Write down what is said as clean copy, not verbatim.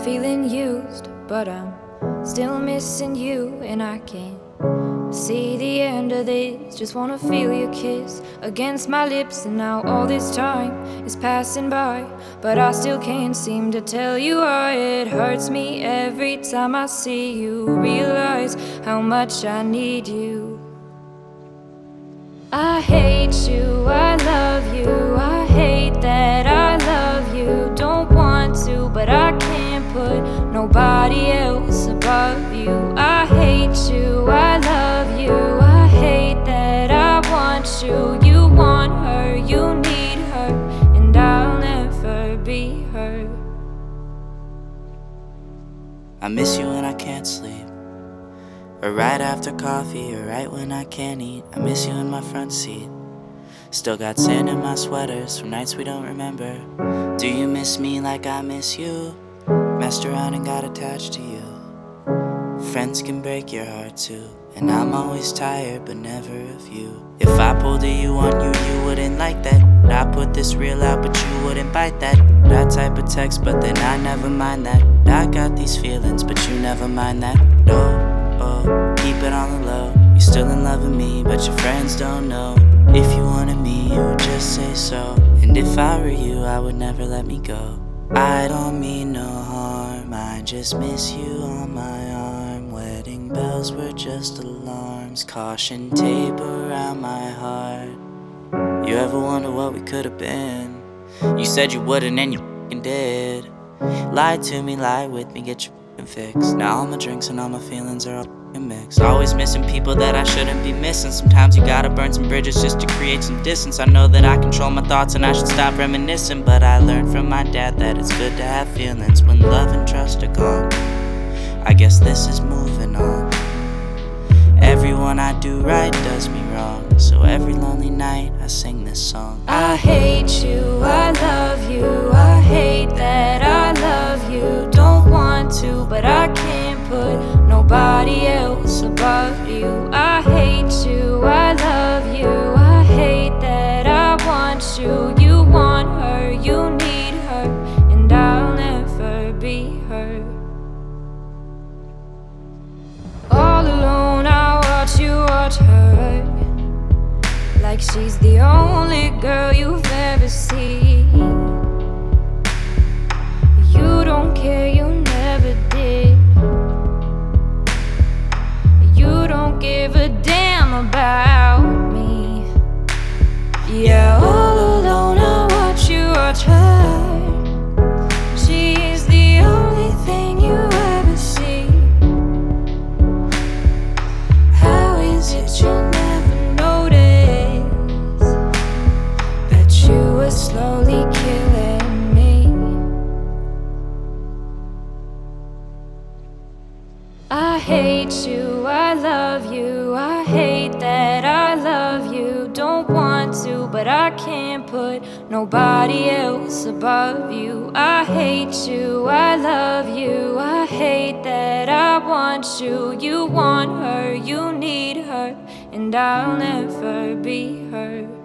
feeling used, but I'm still missing you, and I can't see the end of this. Just wanna feel your kiss against my lips, and now all this time is passing by, but I still can't seem to tell you why. It hurts me every time I see you, realize how much I need you. I hate you, I love you, I hate that I love you. Don't want to, but I can't put nobody else above you. I hate you, I love you, I hate that I want you. You want her, you need her, and I'll never be her. I miss you when I can't sleep, or right after coffee, or right when I can't eat. I miss you in my front seat. Still got sand in my sweaters from nights we don't remember. Do you miss me like I miss you? Messed around and got attached to you. Friends can break your heart too, and I'm always tired but never of you. If I pulled a you on you, you wouldn't like that. I put this real out but you wouldn't bite that. That type of text, but then I never mind that. I got these feelings but you never mind that. Oh, keep it on the low. You're still in love with me, but your friends don't know. If you wanted me, you would just say so. And if I were you, I would never let me go. I don't mean no harm, I just miss you on my arm. Wedding bells were just alarms, caution tape around my heart. You ever wonder what we could have been? You said you wouldn't and you f***ing did. Lie to me, lie with me, get your f***ing fix. Now all my drinks and all my feelings are all f***ing mixed. Always missing people that I shouldn't be missing. Sometimes you gotta burn some bridges just to create some distance. I know that I control my thoughts and I should stop reminiscing, but I learned from my dad that it's good to have feelings when love and trust are gone. I guess this is moving on. Everyone I do right does me wrong, so every lonely night I sing this song. I hate you, I love you, I hate that I love you. Don't want to, but I can't put nobody else above you. I hate you, I love you, I hate that I want you. You want her, you need her, and I'll never be her. All alone I watch you watch her, like she's the only girl you've ever seen. You don't care, you never did. You don't give a damn about me. Yeah, all alone I watch you watch her. She's the only thing you ever see. How is it you never notice that you were slowly killing me? I hate you, I love you, I hate that I love you. Don't want to, but I can't put nobody else above you. I hate you, I love you, I hate that I want you. You want her, you need her, and I'll never be her.